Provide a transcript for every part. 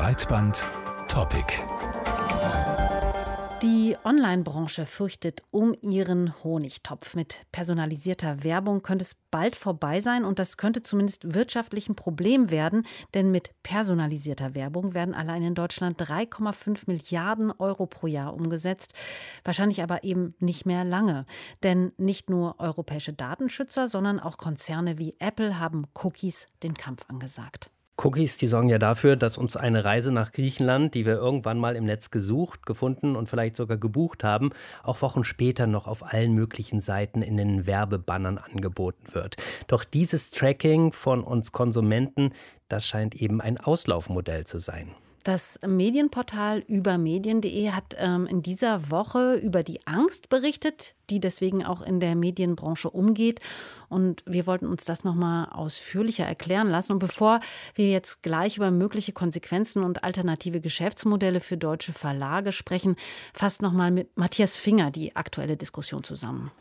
Breitband-Topic. Die Online-Branche fürchtet um ihren Honigtopf. Mit personalisierter Werbung könnte es bald vorbei sein und das könnte zumindest wirtschaftlich ein Problem werden, denn mit personalisierter Werbung werden allein in Deutschland 3,5 Milliarden Euro pro Jahr umgesetzt. Wahrscheinlich aber eben nicht mehr lange. Denn nicht nur europäische Datenschützer, sondern auch Konzerne wie Apple haben Cookies den Kampf angesagt. Cookies, die sorgen ja dafür, dass uns eine Reise nach Griechenland, die wir irgendwann mal im Netz gesucht, gefunden und vielleicht sogar gebucht haben, auch Wochen später noch auf allen möglichen Seiten in den Werbebannern angeboten wird. Doch dieses Tracking von uns Konsumenten, das scheint eben ein Auslaufmodell zu sein. Das Medienportal übermedien.de hat in dieser Woche über die Angst berichtet, die deswegen auch in der Medienbranche umgeht. Und wir wollten uns das nochmal ausführlicher erklären lassen. Und bevor wir jetzt gleich über mögliche Konsequenzen und alternative Geschäftsmodelle für deutsche Verlage sprechen, fasst nochmal mit Matthias Finger die aktuelle Diskussion zusammen.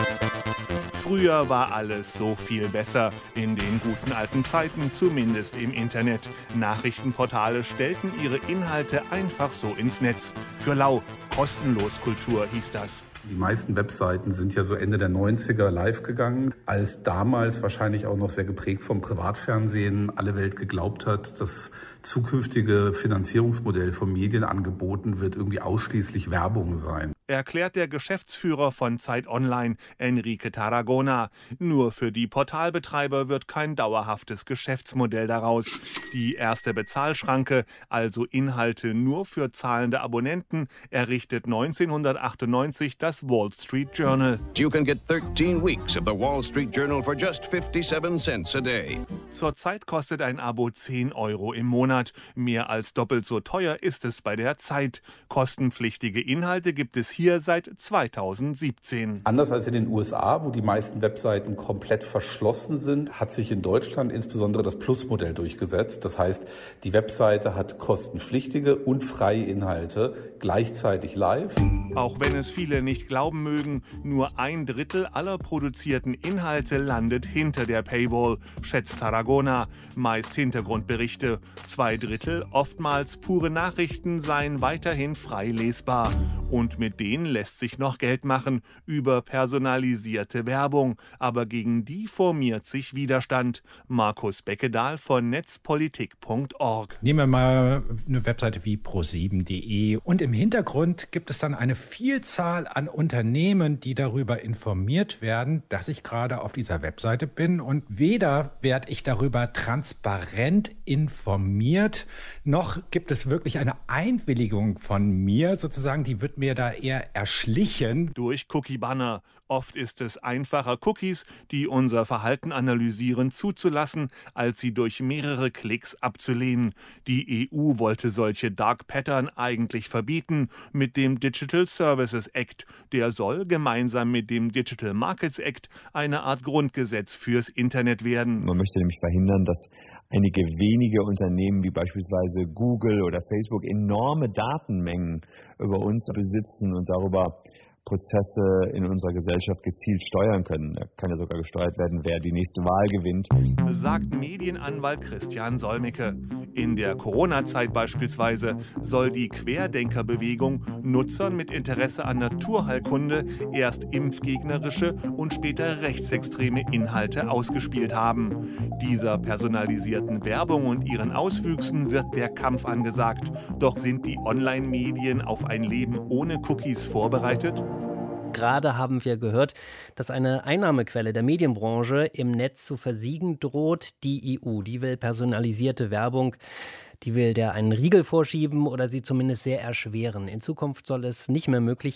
Früher war alles so viel besser. In den guten alten Zeiten, zumindest im Internet. Nachrichtenportale stellten ihre Inhalte einfach so ins Netz. Für lau, kostenlos Kultur hieß das. Die meisten Webseiten sind ja so Ende der 90er live gegangen, als damals wahrscheinlich auch noch sehr geprägt vom Privatfernsehen alle Welt geglaubt hat, das zukünftige Finanzierungsmodell von Medienangeboten wird irgendwie ausschließlich Werbung sein. Erklärt der Geschäftsführer von Zeit Online, Enrique Tarragona. Nur für die Portalbetreiber wird kein dauerhaftes Geschäftsmodell daraus. Die erste Bezahlschranke, also Inhalte nur für zahlende Abonnenten, errichtet 1998 das Wall Street Journal. You can get 13 weeks of the Wall Street Journal for just 57 cents a day. Zurzeit kostet ein Abo 10 Euro im Monat. Mehr als doppelt so teuer ist es bei der Zeit. Kostenpflichtige Inhalte gibt es hier seit 2017. Anders als in den USA, wo die meisten Webseiten komplett verschlossen sind, hat sich in Deutschland insbesondere das Plus-Modell durchgesetzt. Das heißt, die Webseite hat kostenpflichtige und freie Inhalte gleichzeitig live. Auch wenn es viele nicht glauben mögen, nur 1/3 aller produzierten Inhalte landet hinter der Paywall, schätzt Tarragona. Meist Hintergrundberichte. 2/3, oftmals pure Nachrichten, seien weiterhin frei lesbar. Und mit denen lässt sich noch Geld machen über personalisierte Werbung. Aber gegen die formiert sich Widerstand. Markus Beckedahl von netzpolitik.org. Nehmen wir mal eine Webseite wie pro7.de und im Hintergrund gibt es dann eine Vielzahl an Unternehmen, die darüber informiert werden, dass ich gerade auf dieser Webseite bin und weder werde ich darüber transparent informiert, noch gibt es wirklich eine Einwilligung von mir sozusagen, die wird mir da eher erschlichen. Durch Cookie-Banner. Oft ist es einfacher, Cookies, die unser Verhalten analysieren, zuzulassen, als sie durch mehrere Klicks abzulehnen. Die EU wollte solche Dark Pattern eigentlich verbieten mit dem Digital Services Act. Der soll gemeinsam mit dem Digital Markets Act eine Art Grundgesetz fürs Internet werden. Man möchte nämlich verhindern, dass einige wenige Unternehmen wie beispielsweise Google oder Facebook enorme Datenmengen über uns besitzen und darüber Prozesse in unserer Gesellschaft gezielt steuern können. Da kann ja sogar gesteuert werden, wer die nächste Wahl gewinnt. Sagt Medienanwalt Christian Solmecke. In der Corona-Zeit beispielsweise soll die Querdenkerbewegung Nutzern mit Interesse an Naturheilkunde erst impfgegnerische und später rechtsextreme Inhalte ausgespielt haben. Dieser personalisierten Werbung und ihren Auswüchsen wird der Kampf angesagt. Doch sind die Online-Medien auf ein Leben ohne Cookies vorbereitet? Gerade haben wir gehört, dass eine Einnahmequelle der Medienbranche im Netz zu versiegen droht. Die EU, die will personalisierte Werbung, die will der einen Riegel vorschieben oder sie zumindest sehr erschweren. In Zukunft soll es nicht mehr möglich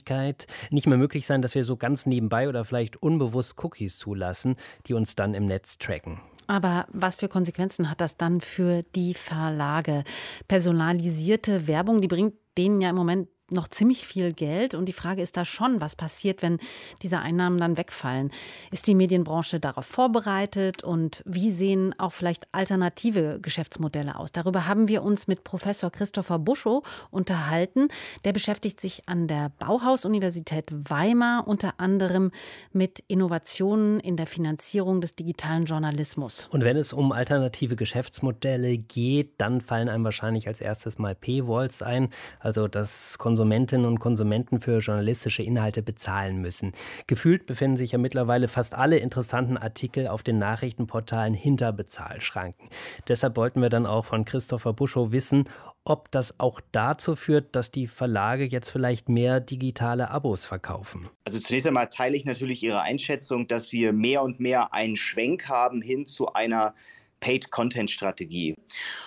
sein, dass wir so ganz nebenbei oder vielleicht unbewusst Cookies zulassen, die uns dann im Netz tracken. Aber was für Konsequenzen hat das dann für die Verlage? Personalisierte Werbung, die bringt denen ja im Moment noch ziemlich viel Geld. Und die Frage ist da schon, was passiert, wenn diese Einnahmen dann wegfallen? Ist die Medienbranche darauf vorbereitet? Und wie sehen auch vielleicht alternative Geschäftsmodelle aus? Darüber haben wir uns mit Professor Christopher Buschow unterhalten. Der beschäftigt sich an der Bauhaus-Universität Weimar unter anderem mit Innovationen in der Finanzierung des digitalen Journalismus. Und wenn es um alternative Geschäftsmodelle geht, dann fallen einem wahrscheinlich als erstes mal Paywalls ein, also dass Konsumentinnen und Konsumenten für journalistische Inhalte bezahlen müssen. Gefühlt befinden sich ja mittlerweile fast alle interessanten Artikel auf den Nachrichtenportalen hinter Bezahlschranken. Deshalb wollten wir dann auch von Christopher Buschow wissen, ob das auch dazu führt, dass die Verlage jetzt vielleicht mehr digitale Abos verkaufen. Also zunächst einmal teile ich natürlich Ihre Einschätzung, dass wir mehr und mehr einen Schwenk haben hin zu einer Paid-Content-Strategie.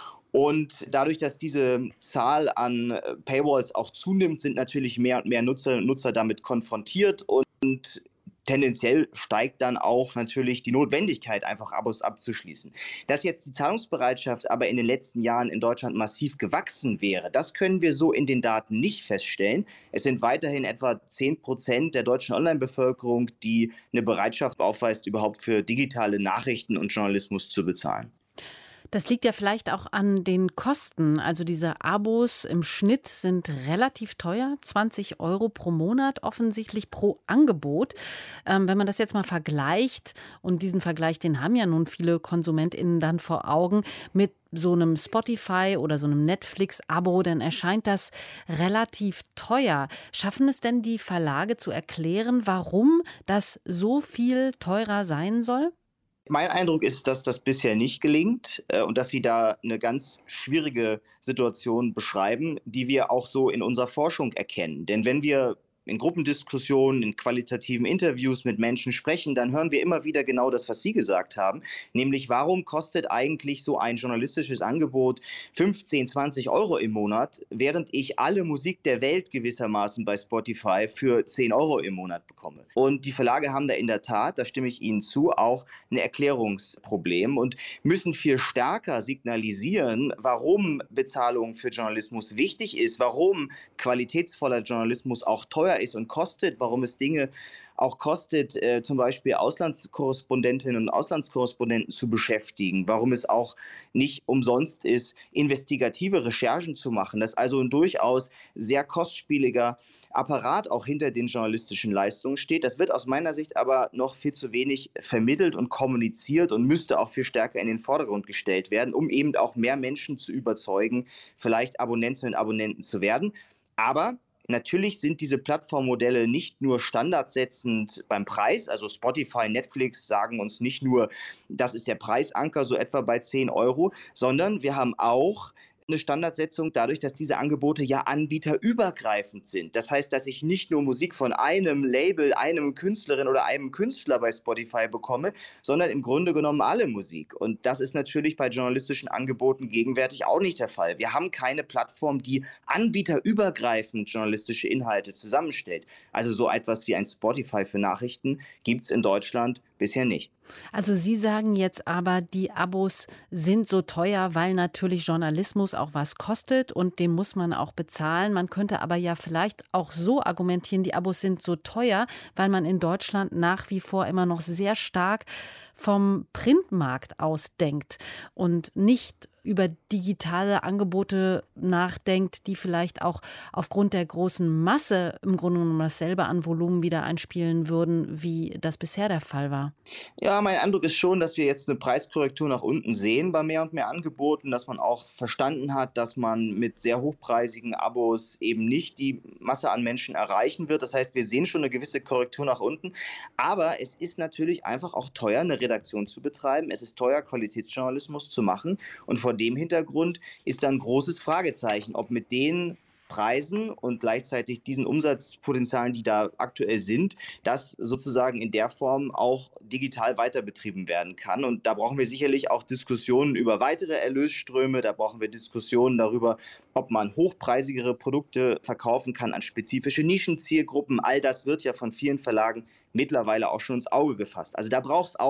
Und dadurch, dass diese Zahl an Paywalls auch zunimmt, sind natürlich mehr und mehr Nutzer damit konfrontiert und tendenziell steigt dann auch natürlich die Notwendigkeit, einfach Abos abzuschließen. Dass jetzt die Zahlungsbereitschaft aber in den letzten Jahren in Deutschland massiv gewachsen wäre, das können wir so in den Daten nicht feststellen. Es sind weiterhin etwa 10% der deutschen Online-Bevölkerung, die eine Bereitschaft aufweist, überhaupt für digitale Nachrichten und Journalismus zu bezahlen. Das liegt ja vielleicht auch an den Kosten. Also diese Abos im Schnitt sind relativ teuer, 20 € pro Monat, offensichtlich pro Angebot. Wenn man das jetzt mal vergleicht, und diesen Vergleich, den haben ja nun viele KonsumentInnen dann vor Augen, mit so einem Spotify oder so einem Netflix-Abo, dann erscheint das relativ teuer. Schaffen es denn die Verlage zu erklären, warum das so viel teurer sein soll? Mein Eindruck ist, dass das bisher nicht gelingt und dass Sie da eine ganz schwierige Situation beschreiben, die wir auch so in unserer Forschung erkennen. Denn wenn wir in Gruppendiskussionen, in qualitativen Interviews mit Menschen sprechen, dann hören wir immer wieder genau das, was Sie gesagt haben, nämlich warum kostet eigentlich so ein journalistisches Angebot 15, 20 € im Monat, während ich alle Musik der Welt gewissermaßen bei Spotify für 10 € im Monat bekomme. Und die Verlage haben da in der Tat, da stimme ich Ihnen zu, auch ein Erklärungsproblem und müssen viel stärker signalisieren, warum Bezahlung für Journalismus wichtig ist, warum qualitätsvoller Journalismus auch teuer ist und kostet, warum es Dinge auch kostet, zum Beispiel Auslandskorrespondentinnen und Auslandskorrespondenten zu beschäftigen, warum es auch nicht umsonst ist, investigative Recherchen zu machen, dass also ein durchaus sehr kostspieliger Apparat auch hinter den journalistischen Leistungen steht. Das wird aus meiner Sicht aber noch viel zu wenig vermittelt und kommuniziert und müsste auch viel stärker in den Vordergrund gestellt werden, um eben auch mehr Menschen zu überzeugen, vielleicht Abonnentinnen und Abonnenten zu werden. Aber natürlich sind diese Plattformmodelle nicht nur standardsetzend beim Preis, also Spotify, Netflix sagen uns nicht nur, das ist der Preisanker, so etwa bei 10 €, sondern wir haben auch eine Standardsetzung dadurch, dass diese Angebote ja anbieterübergreifend sind. Das heißt, dass ich nicht nur Musik von einem Label, einem Künstlerin oder einem Künstler bei Spotify bekomme, sondern im Grunde genommen alle Musik. Und das ist natürlich bei journalistischen Angeboten gegenwärtig auch nicht der Fall. Wir haben keine Plattform, die anbieterübergreifend journalistische Inhalte zusammenstellt. Also so etwas wie ein Spotify für Nachrichten gibt es in Deutschland bisher nicht. Also Sie sagen jetzt aber, die Abos sind so teuer, weil natürlich Journalismus auch was kostet und den muss man auch bezahlen. Man könnte aber ja vielleicht auch so argumentieren, die Abos sind so teuer, weil man in Deutschland nach wie vor immer noch sehr stark vom Printmarkt ausdenkt und nicht über digitale Angebote nachdenkt, die vielleicht auch aufgrund der großen Masse im Grunde genommen dasselbe an Volumen wieder einspielen würden, wie das bisher der Fall war. Ja, mein Eindruck ist schon, dass wir jetzt eine Preiskorrektur nach unten sehen bei mehr und mehr Angeboten, dass man auch verstanden hat, dass man mit sehr hochpreisigen Abos eben nicht die Masse an Menschen erreichen wird. Das heißt, wir sehen schon eine gewisse Korrektur nach unten. Aber es ist natürlich einfach auch teuer, eine Redaktion zu betreiben. Es ist teuer, Qualitätsjournalismus zu machen. Und vor dem Hintergrund ist da ein großes Fragezeichen, ob mit den Preisen und gleichzeitig diesen Umsatzpotenzialen, die da aktuell sind, das sozusagen in der Form auch digital weiter betrieben werden kann. Und da brauchen wir sicherlich auch Diskussionen über weitere Erlösströme, da brauchen wir Diskussionen darüber, ob man hochpreisigere Produkte verkaufen kann an spezifische Nischenzielgruppen. All das wird ja von vielen Verlagen mittlerweile auch schon ins Auge gefasst. Also da braucht es auch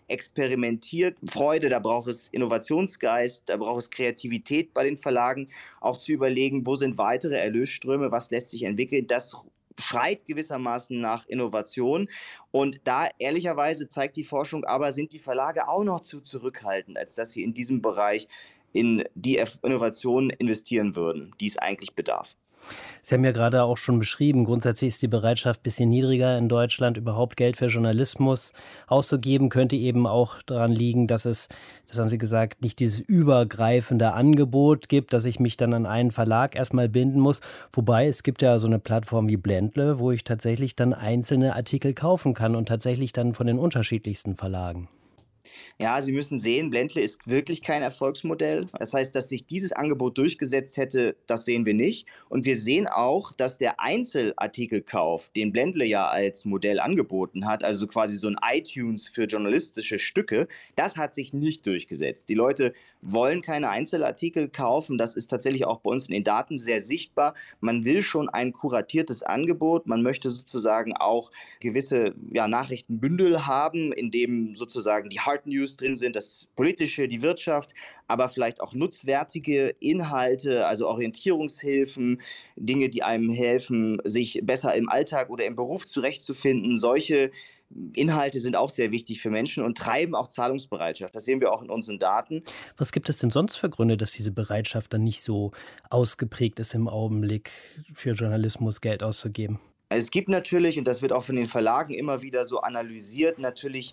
Experimentierfreude, da braucht es Innovationsgeist, da braucht es Kreativität bei den Verlagen, auch zu überlegen, wo sind weitere Erlösströme, was lässt sich entwickeln. Das schreit gewissermaßen nach Innovation. Und da ehrlicherweise zeigt die Forschung aber, sind die Verlage auch noch zu zurückhaltend, als dass sie in diesem Bereich in die Innovation investieren würden, die es eigentlich bedarf. Sie haben ja gerade auch schon beschrieben, grundsätzlich ist die Bereitschaft ein bisschen niedriger in Deutschland, überhaupt Geld für Journalismus auszugeben. Könnte eben auch daran liegen, dass es, das haben Sie gesagt, nicht dieses übergreifende Angebot gibt, dass ich mich dann an einen Verlag erstmal binden muss. Wobei es gibt ja so eine Plattform wie Blendle, wo ich tatsächlich dann einzelne Artikel kaufen kann und tatsächlich dann von den unterschiedlichsten Verlagen. Ja, Sie müssen sehen, Blendle ist wirklich kein Erfolgsmodell. Das heißt, dass sich dieses Angebot durchgesetzt hätte, das sehen wir nicht. Und wir sehen auch, dass der Einzelartikelkauf, den Blendle ja als Modell angeboten hat, also quasi so ein iTunes für journalistische Stücke, das hat sich nicht durchgesetzt. Die Leute wollen keine Einzelartikel kaufen. Das ist tatsächlich auch bei uns in den Daten sehr sichtbar. Man will schon ein kuratiertes Angebot. Man möchte sozusagen auch gewisse Nachrichtenbündel haben, in dem sozusagen die Hard News drin sind, das Politische, die Wirtschaft, aber vielleicht auch nutzwertige Inhalte, also Orientierungshilfen, Dinge, die einem helfen, sich besser im Alltag oder im Beruf zurechtzufinden. Solche Inhalte sind auch sehr wichtig für Menschen und treiben auch Zahlungsbereitschaft. Das sehen wir auch in unseren Daten. Was gibt es denn sonst für Gründe, dass diese Bereitschaft dann nicht so ausgeprägt ist im Augenblick, für Journalismus Geld auszugeben? Also es gibt natürlich, und das wird auch von den Verlagen immer wieder so analysiert, natürlich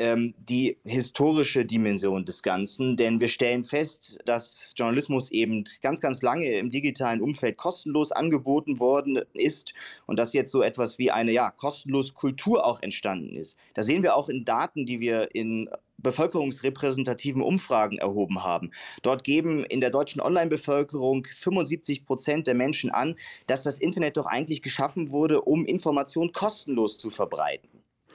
die historische Dimension des Ganzen. Denn wir stellen fest, dass Journalismus eben ganz, ganz lange im digitalen Umfeld kostenlos angeboten worden ist und dass jetzt so etwas wie eine kostenlose Kultur auch entstanden ist. Das sehen wir auch in Daten, die wir in bevölkerungsrepräsentativen Umfragen erhoben haben. Dort geben in der deutschen Online-Bevölkerung 75% der Menschen an, dass das Internet doch eigentlich geschaffen wurde, um Informationen kostenlos zu verbreiten.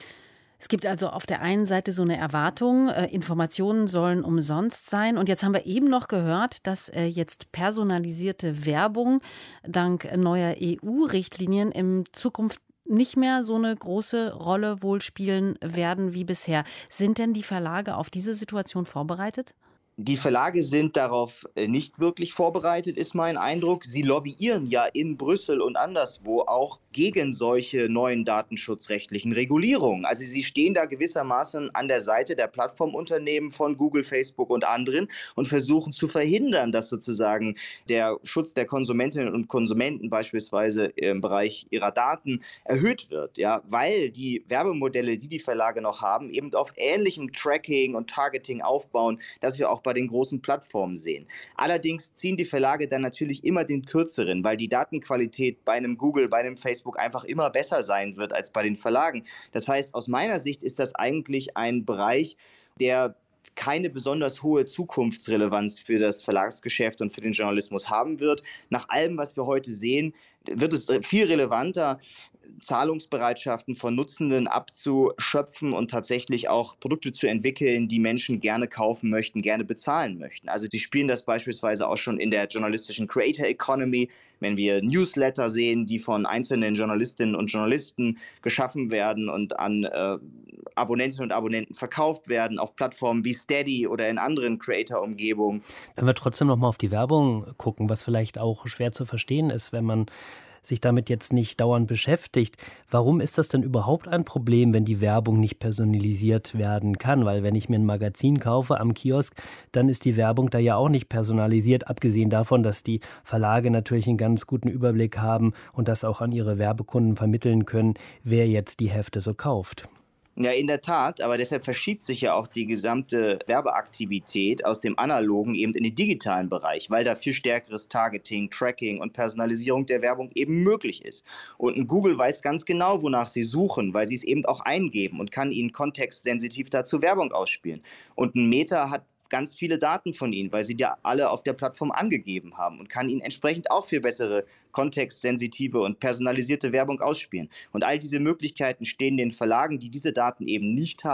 Es gibt also auf der einen Seite so eine Erwartung, Informationen sollen umsonst sein. Und jetzt haben wir eben noch gehört, dass jetzt personalisierte Werbung dank neuer EU-Richtlinien in Zukunft nicht mehr so eine große Rolle wohl spielen werden wie bisher. Sind denn die Verlage auf diese Situation vorbereitet? Die Verlage sind darauf nicht wirklich vorbereitet, ist mein Eindruck. Sie lobbyieren ja in Brüssel und anderswo auch gegen solche neuen datenschutzrechtlichen Regulierungen. Also sie stehen da gewissermaßen an der Seite der Plattformunternehmen von Google, Facebook und anderen und versuchen zu verhindern, dass sozusagen der Schutz der Konsumentinnen und Konsumenten beispielsweise im Bereich ihrer Daten erhöht wird, weil die Werbemodelle, die die Verlage noch haben, eben auf ähnlichem Tracking und Targeting aufbauen, dass wir auch bei den großen Plattformen sehen. Allerdings ziehen die Verlage dann natürlich immer den kürzeren, weil die Datenqualität bei einem Google, bei einem Facebook einfach immer besser sein wird als bei den Verlagen. Das heißt, aus meiner Sicht ist das eigentlich ein Bereich, der keine besonders hohe Zukunftsrelevanz für das Verlagsgeschäft und für den Journalismus haben wird. Nach allem, was wir heute sehen, wird es viel relevanter, Zahlungsbereitschaften von Nutzenden abzuschöpfen und tatsächlich auch Produkte zu entwickeln, die Menschen gerne kaufen möchten, gerne bezahlen möchten. Also die spielen das beispielsweise auch schon in der journalistischen Creator Economy, wenn wir Newsletter sehen, die von einzelnen Journalistinnen und Journalisten geschaffen werden und an Abonnentinnen und Abonnenten verkauft werden, auf Plattformen wie Steady oder in anderen Creator-Umgebungen. Wenn wir trotzdem noch mal auf die Werbung gucken, was vielleicht auch schwer zu verstehen ist, wenn man sich damit jetzt nicht dauernd beschäftigt. Warum ist das denn überhaupt ein Problem, wenn die Werbung nicht personalisiert werden kann? Weil wenn ich mir ein Magazin kaufe am Kiosk, dann ist die Werbung da ja auch nicht personalisiert, abgesehen davon, dass die Verlage natürlich einen ganz guten Überblick haben und das auch an ihre Werbekunden vermitteln können, wer jetzt die Hefte so kauft. Ja, in der Tat, aber deshalb verschiebt sich ja auch die gesamte Werbeaktivität aus dem analogen eben in den digitalen Bereich, weil da viel stärkeres Targeting, Tracking und Personalisierung der Werbung eben möglich ist. Und ein Google weiß ganz genau, wonach sie suchen, weil sie es eben auch eingeben und kann ihnen kontextsensitiv dazu Werbung ausspielen. Und ein Meta hat ganz viele Daten von Ihnen, weil Sie die alle auf der Plattform angegeben haben und kann Ihnen entsprechend auch viel bessere kontextsensitive und personalisierte Werbung ausspielen. Und all diese Möglichkeiten stehen den Verlagen, die diese Daten eben nicht haben,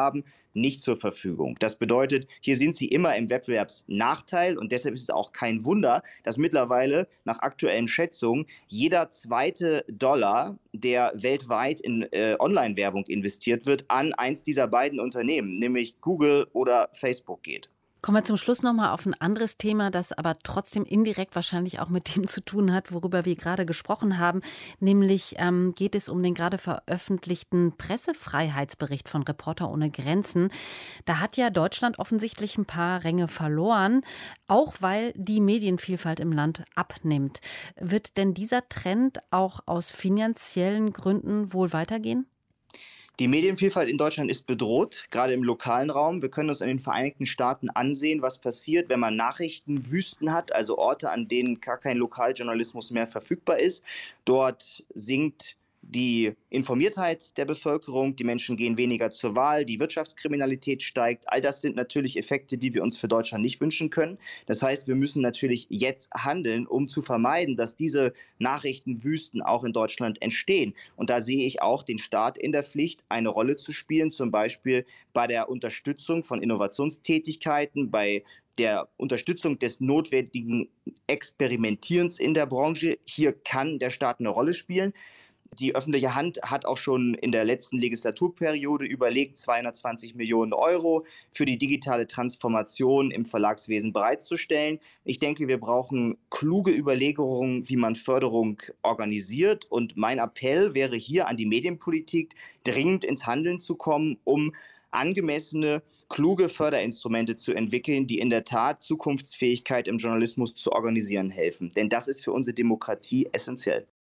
nicht zur Verfügung. Das bedeutet, hier sind sie immer im Wettbewerbsnachteil und deshalb ist es auch kein Wunder, dass mittlerweile nach aktuellen Schätzungen jeder zweite Dollar, der weltweit in Online-Werbung investiert wird, an eins dieser beiden Unternehmen, nämlich Google oder Facebook geht. Kommen wir zum Schluss nochmal auf ein anderes Thema, das aber trotzdem indirekt wahrscheinlich auch mit dem zu tun hat, worüber wir gerade gesprochen haben. Nämlich geht es um den gerade veröffentlichten Pressefreiheitsbericht von Reporter ohne Grenzen. Da hat ja Deutschland offensichtlich ein paar Ränge verloren, auch weil die Medienvielfalt im Land abnimmt. Wird denn dieser Trend auch aus finanziellen Gründen wohl weitergehen? Die Medienvielfalt in Deutschland ist bedroht, gerade im lokalen Raum. Wir können uns in den Vereinigten Staaten ansehen, was passiert, wenn man Nachrichtenwüsten hat, also Orte, an denen gar kein Lokaljournalismus mehr verfügbar ist. Dort sinkt die Informiertheit der Bevölkerung, die Menschen gehen weniger zur Wahl, die Wirtschaftskriminalität steigt. All das sind natürlich Effekte, die wir uns für Deutschland nicht wünschen können. Das heißt, wir müssen natürlich jetzt handeln, um zu vermeiden, dass diese Nachrichtenwüsten auch in Deutschland entstehen. Und da sehe ich auch den Staat in der Pflicht, eine Rolle zu spielen, zum Beispiel bei der Unterstützung von Innovationstätigkeiten, bei der Unterstützung des notwendigen Experimentierens in der Branche. Hier kann der Staat eine Rolle spielen. Die öffentliche Hand hat auch schon in der letzten Legislaturperiode überlegt, 220 Millionen Euro für die digitale Transformation im Verlagswesen bereitzustellen. Ich denke, wir brauchen kluge Überlegungen, wie man Förderung organisiert. Und mein Appell wäre hier an die Medienpolitik, dringend ins Handeln zu kommen, um angemessene, kluge Förderinstrumente zu entwickeln, die in der Tat Zukunftsfähigkeit im Journalismus zu organisieren helfen. Denn das ist für unsere Demokratie essentiell.